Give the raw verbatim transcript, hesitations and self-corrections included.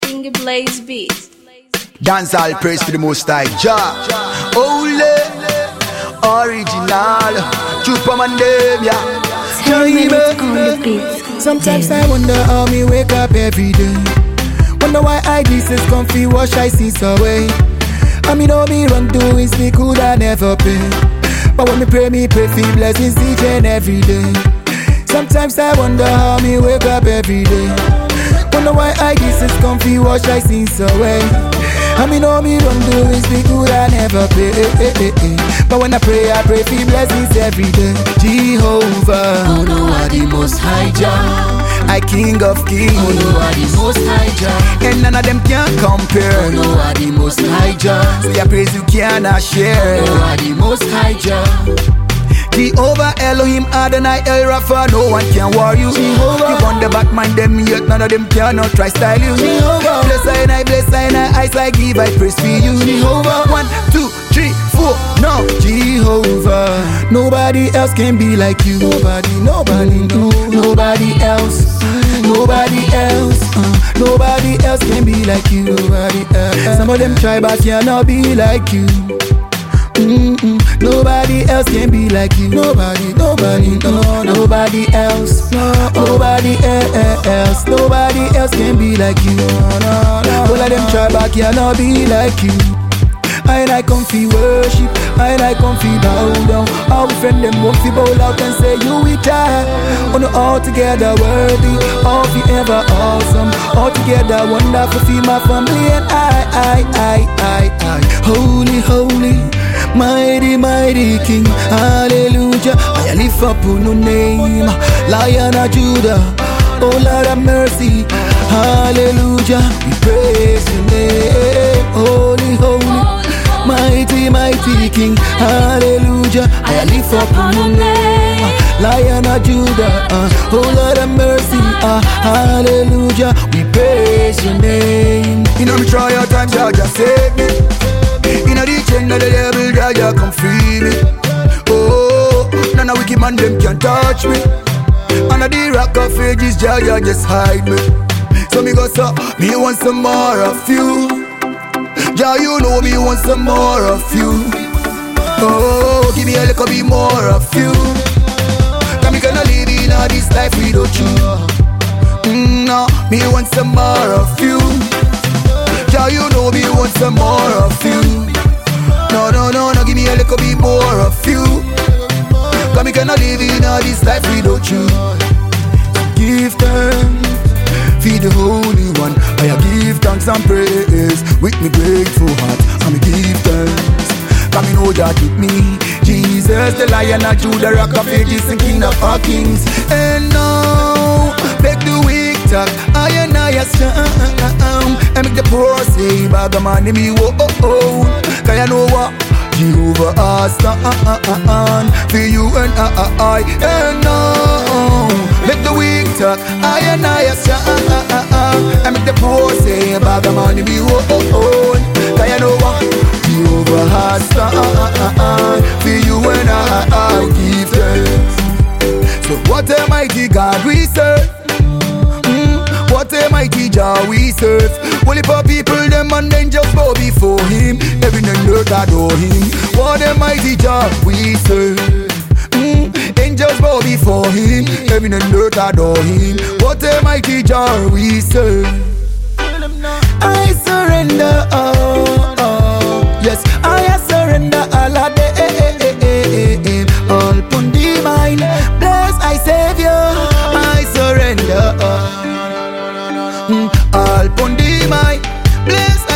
King Blaze Beats. Dance all praise to the Most High Jah. Ole, original, Chupaman them, yeah. Sometimes I wonder how me wake up every day. Wonder why I this is comfy, wash I see away. I mean all me run do is me could I never pay. But when me pray, me pray for blessings each and every day. Sometimes I wonder how me wake up every day. Wonder why I this is comfy, wash I see away. I mean all me run do is be good, I never pay. But when I pray, I pray for blessings every day. Jehovah, oh no, I the Most High Jah. I King of Kings, oh no, I the Most High Jah. And none of them can compare. Oh no, I the Most High Jah. So your praise you cannot share. Oh no, I the Most High Jah. Jehovah Elohim Adonai El Rafa, no one can war you. Jehovah. You on the back man them yet none of them cannot try style you. Jehovah. Bless I and I, bless I and I, eyes I give I praise for you. Jehovah. One, two, three, four, no. Jehovah. Nobody else can be like you. Nobody, nobody, no, nobody else. Nobody else, uh, nobody else can be like you. Nobody else. Some of them try but cannot be like you. Mm-mm. Nobody else can be like you. Nobody, nobody, no, nobody else. No, nobody else. Nobody else can be like you. No, no, no. All of them try but cannot be like you. I and I come fi worship, I and I come fi bow down. All we friend them won't fi bow out and say you we try. On oh, all together worthy, all fi ever awesome. All together wonderful fi my family and I, I, I, I, I. Holy, holy, mighty, mighty King, hallelujah. I lift up on your name, Lion of Judah, oh Lord of mercy, hallelujah. We praise your name, holy, holy, mighty, mighty King, hallelujah. I lift up on your name, Lion of Judah, uh, oh Lord of mercy, uh, hallelujah. We praise your name. You know me try your time, Jah just save me. Inna the chain of the devil, Jah Jah come free me. Oh, none of wicked man them can touch me. Under the rock of ages, Jah Jah just hide me. So me go so, me want some more of you. Jah, you know me want some more of you. Oh, give me a little bit more of you. Cause me gonna live in all this life without you. Mm, no, me want some more of you. Jah, you know me want some more of you. No, no, no, no, give me a little bit more of you. Cause me cannot live in all this life without you. Give thanks, feed the Holy One. I give thanks and praise with me grateful heart. And me give thanks, cause me know that with me Jesus, the Lion of Judah, Rock of Ages and King of all kings. And now, make the weak talk, I and I are strong. And make the poor say, bag of money me, whoa, oh, oh. Cause you know what? Jehovah has done for you and I. And now, make the weak talk, I and I are strong. And make the poor say, bag of money me, whoa, oh, oh. Cause you know what? Jehovah has done for you and I. I give thanks. So what a mighty God we serve. Mm, what a mighty Jah we serve. Only for people them and then just bow before him. Heaven and earth adore him. What a mighty Jah we serve. Mm, angels bow before him. Heaven and earth adore him. What a mighty Jah we serve. I surrender all, all. Yes, I surrender all of the all pon the mind. Bless I Savior, I surrender all. Mm, all pon the mind. Bless